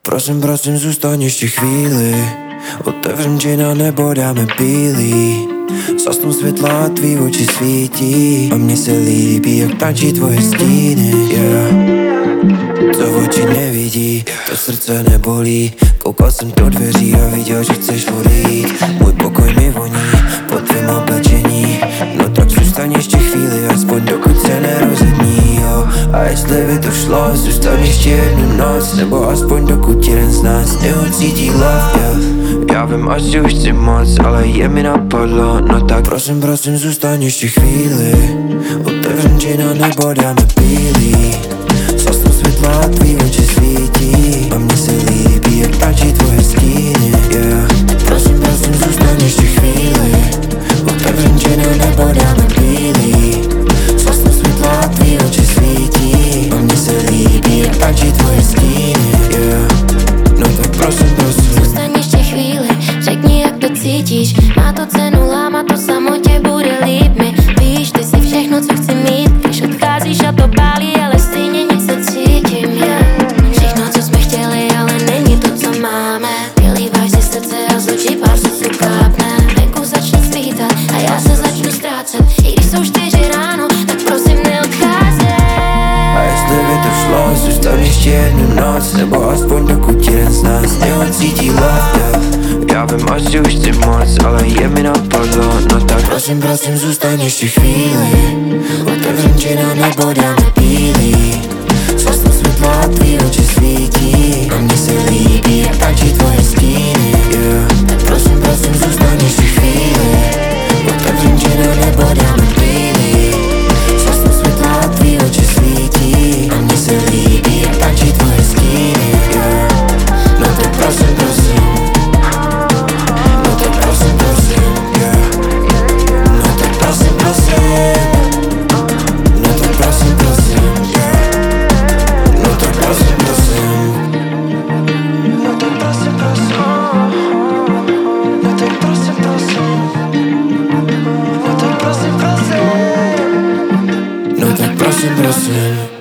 Prosím, prosím, zůstaň ještě chvíli. Otevřem džin a nebo dáme bílý. Zasnu světla a tvý oči svítí. A mně se líbí, jak tančí tvoje stíny, Co oči nevidí, to srdce nebolí. Koukal jsem do dveří a viděl, že chceš odejít. Můj pokoj mi voní po tvém oblečení. No tak zůstaň ještě chvíli, aspoň dokud se nerozední, jo. A jestli by to šlo, zůstaň ještě jednu noc. Nebo aspoň dokud jeden z nás neucítí love, Já vím, až že už chci moc, ale je mi napadlo. No tak prosím, prosím, zůstaň ještě chvíli. Otevřem džin a nebo dáme bílý. Zasnu světla a tvý oči svítí. A mně se líbí, jak tančí tvoje stíny, Prosím, prosím, zůstaň ještě chvíli. Otevřem džin a nebo dáme bílý. Zasnu světla a tvý oči svítí. A mně se líbí, jak tančí tvoje stíny, No tak prosím, prosím, zůstaň ještě chvíli, řekni, jak to cítíš. Má to cenu, láma to samotě bude líp mi. Víš, ty si všechno, co chci mít. Když odcházíš a to pálí, ale stejně nic necítím, Všechno, co jsme chtěli, ale není to, co máme. Vylíváš si srdce a z očí pár slzů kápne. Venku začne svítat a já se začnu ztrácet. I když jsou 4 ráno, tak prosím neodcházej. A jestli by to šlo, zůstaň ještě jednu noc. Nebo aspoň dokud jeden z nás neucítí love, Já vím, až že už chci moc, ale je mi napadlo. No tak prosím, prosím, zůstaň ještě chvíli. Otevřem džin a nebo dáme bílý. Zasnu světla a tvý oči svítí. A mně se líbí, jak tančí tvoje stíny, Tak prosím, prosím, zůstaň ještě chvíli. Otevřem džin a nebo dáme bílý. Zasnu světla a tvý oči svítí. A mně se líbí, jak tančí tvoje stíny, No tak prosím, prosím. No tak prosím, prosím, No tak prosím, prosím. No tak prosím, prosím, No tak prosím, prosím. No tak prosím, prosím. No tak prosím, prosím. No tak prosím, prosím. No tak prosím, prosím.